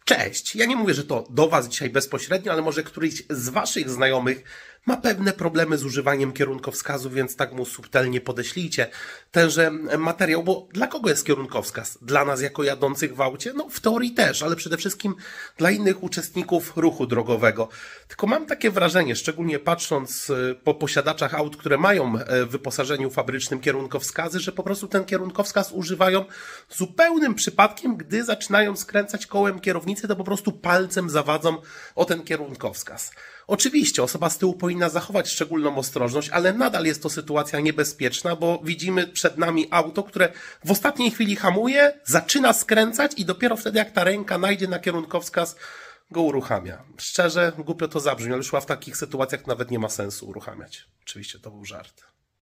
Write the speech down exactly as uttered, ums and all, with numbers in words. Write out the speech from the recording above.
Cześć, ja nie mówię, że to do Was dzisiaj bezpośrednio, ale może któryś z Waszych znajomych ma pewne problemy z używaniem kierunkowskazu, więc tak mu subtelnie podeślijcie tenże materiał, bo dla kogo jest kierunkowskaz? Dla nas jako jadących w aucie? No w teorii też, ale przede wszystkim dla innych uczestników ruchu drogowego. Tylko mam takie wrażenie, szczególnie patrząc po posiadaczach aut, które mają w wyposażeniu fabrycznym kierunkowskazy, że po prostu ten kierunkowskaz używają zupełnym przypadkiem, gdy zaczynają skręcać kołem kierownicy, to po prostu palcem zawadzą o ten kierunkowskaz. Oczywiście osoba z tyłu powinna zachować szczególną ostrożność, ale nadal jest to sytuacja niebezpieczna, bo widzimy przed nami auto, które w ostatniej chwili hamuje, zaczyna skręcać i dopiero wtedy, jak ta ręka najdzie na kierunkowskaz, go uruchamia. Szczerze, głupio to zabrzmi, ale już w takich sytuacjach nawet nie ma sensu uruchamiać. Oczywiście to był żart.